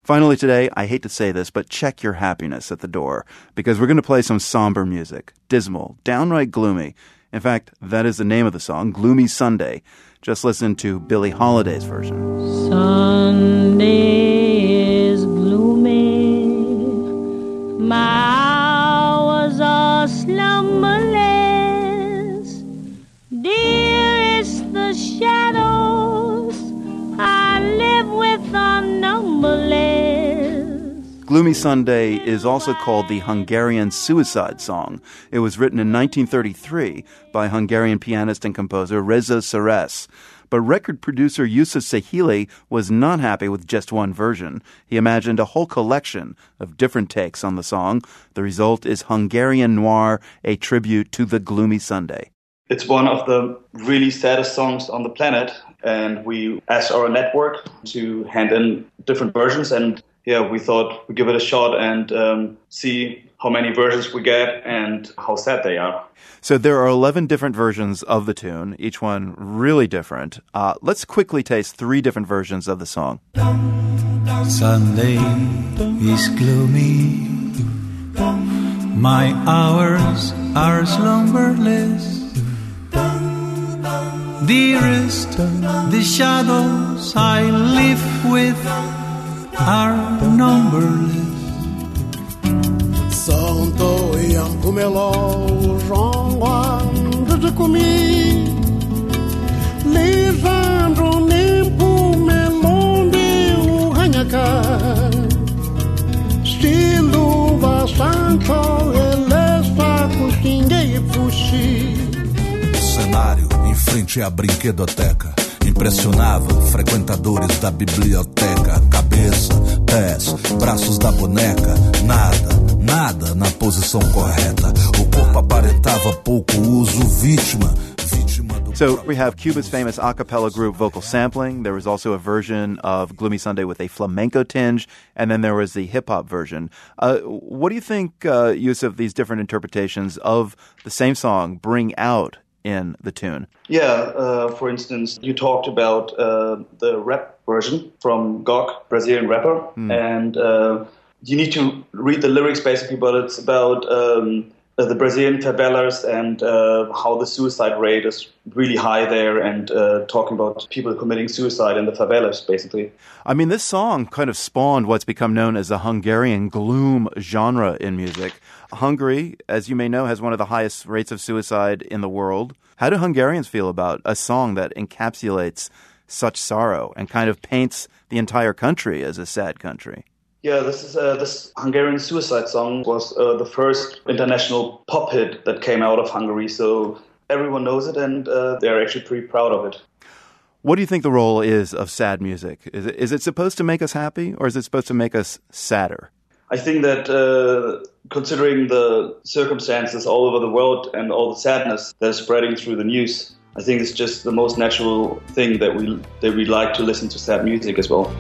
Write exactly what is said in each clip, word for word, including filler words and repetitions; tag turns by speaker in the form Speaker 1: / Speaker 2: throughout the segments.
Speaker 1: Finally today, I hate to say this, but check your happiness at the door, because we're going to play some somber music. Dismal, downright gloomy. In fact, that is the name of the song, Gloomy Sunday. Just listen to Billie Holiday's version.
Speaker 2: Sunday is gloomy, my hours are slumberless. Dearest, the shadows I live with are numberless.
Speaker 1: Gloomy Sunday is also called the Hungarian Suicide Song. It was written in nineteen thirty-three by Hungarian pianist and composer Reza Seres. But record producer Yusuf Sehili was not happy with just one version. He imagined a whole collection of different takes on the song. The result is Hungarian Noir, a tribute to the Gloomy Sunday.
Speaker 3: It's one of the really saddest songs on the planet, and we asked our network to hand in different versions, and yeah, we thought we'd give it a shot and um, see how many versions we get and how sad they are.
Speaker 1: So there are eleven different versions of the tune, each one really different. Uh, let's quickly taste three different versions of the song.
Speaker 4: Sunday is gloomy, my hours are slumberless. Dearest, the shadows I live with are numberless.
Speaker 5: Santo iam kumelo rongwan de kumi Lisandro nimpu melonde u hanyaka Stilu vasancho elesta kustinge e fushi.
Speaker 6: Cenário em frente à brinquedoteca impressionava frequentadores da biblioteca. Cabeça, pés, braços da boneca, nada, nada na posição correta. O corpo aparentava pouco uso, vítima, vítima do...
Speaker 1: So we have Cuba's famous a cappella group Vocal Sampling. There was also a version of Gloomy Sunday with a flamenco tinge, and then there was the hip-hop version. Uh, what do you think, uh, Yusuf, these different interpretations of the same song bring out in the tune?
Speaker 3: Yeah, uh, for instance, you talked about uh, the rap version from G O K, Brazilian rapper, mm. and uh, you need to read the lyrics basically, but it's about um, the Brazilian favelas and uh, how the suicide rate is really high there, and uh, talking about people committing suicide in the favelas, basically.
Speaker 1: I mean, this song kind of spawned what's become known as the Hungarian gloom genre in music. Hungary, as you may know, has one of the highest rates of suicide in the world. How do Hungarians feel about a song that encapsulates such sorrow and kind of paints the entire country as a sad country?
Speaker 3: Yeah, this is uh, this Hungarian suicide song was uh, the first international pop hit that came out of Hungary, so everyone knows it, and uh, they're actually pretty proud of it.
Speaker 1: What do you think the role is of sad music? Is it, is it supposed to make us happy, or is it supposed to make us sadder?
Speaker 3: I think that uh, considering the circumstances all over the world and all the sadness that is spreading through the news, I think it's just the most natural thing that we that we like to listen to sad music as well.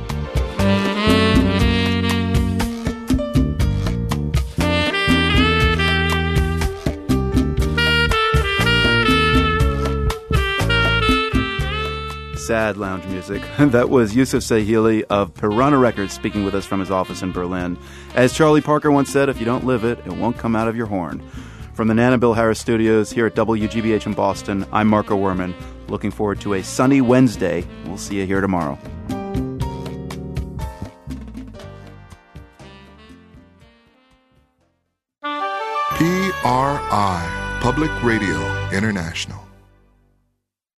Speaker 1: Sad lounge music. That was Yusuf Sehili of Piranha Records speaking with us from his office in Berlin. As Charlie Parker once said, if you don't live it, it won't come out of your horn. From the Nana Bill Harris Studios here at W G B H in Boston, I'm Marco Werman. Looking forward to a sunny Wednesday. We'll see you here tomorrow.
Speaker 7: P R I, Public Radio International.